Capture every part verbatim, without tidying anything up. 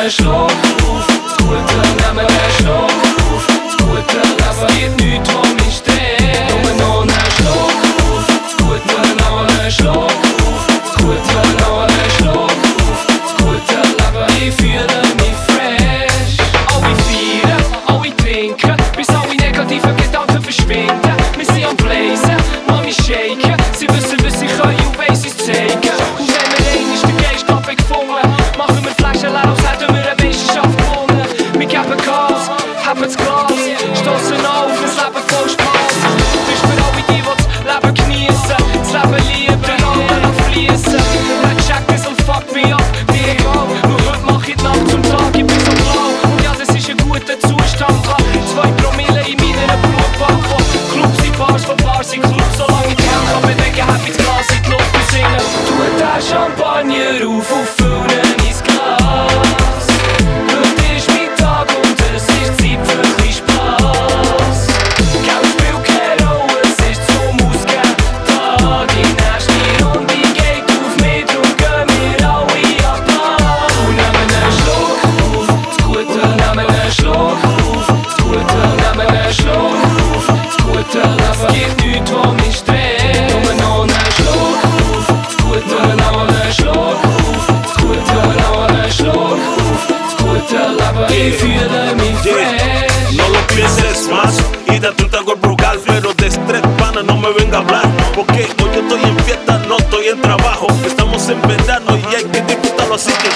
einen Schluck auf. Das Gute, nehmen einen Schluck auf. Das Gute Leben gibt nichts, was mich stresst. Nur noch einen Schluck auf. Das Gute, noch einen Schluck auf. Das Gute, noch einen Schluck auf. Das Gute Leben, ich fühle mich fresh. Alle feiern, alle trinken, bis alle negativen Gedanken verschwinden. Wir sind am Blazen, Mami shaken. Sie wissen, was sie können und weiss es zeigen. Und wenn wir einmal den Geist abgefunden, machen wir Flaschen leer, als hätten wir eine Meisterschaft gewonnen. Wir geben Gas, haben das Glas, stossen auf, das Leben voll Spaß. Das ist für alle die, die das Leben geniessen, das Leben lieben, den Alten fließen. Wer checkt das und fuck me up, mir egal. Nur heute mach ich die Nacht zum Tag, ich bin so blau. Und ja, das ist ein guter Zustand. Zwei Promille in meiner Blutbahn. Clubs in Bars, von Bars in Clubs. Solange ich die Hände kann bewegen, hab ich das Glas in die Luft und singen. Tue den Champagner auf und fülle mein Glas. Heute ist mein Tag und es ist Zeit für ein bisschen Spass. Geld spielt keine Rolle, es ist zum Ausgehen da. Die nächste Runde geht auf mich, drum gehen wir alle an Plan. Und nehmen einen Schluck auf, das Gute nehmen einen Schluck auf. Das Gute nehmen einen Schluck auf. Das Gute Leben gibt nichts, was mich stresst. Nur noch einen Schluck auf, das Gute noch einen Schluck auf. Das Gute noch einen Schluck auf. Das Gute Leben, ich fühle mich fresh. No lo pienses más y date un trago al brugal. Pero de estrés, pana, no me venga a hablar. Porque hoy yo estoy en fiesta, no estoy en trabajo. Estamos en verano y hay que disfrutarlo, así que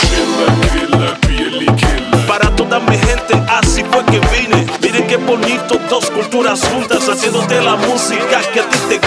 para toda mi gente, así fue que vine. Miren qué bonito, dos culturas juntas, haciéndote la música que a ti te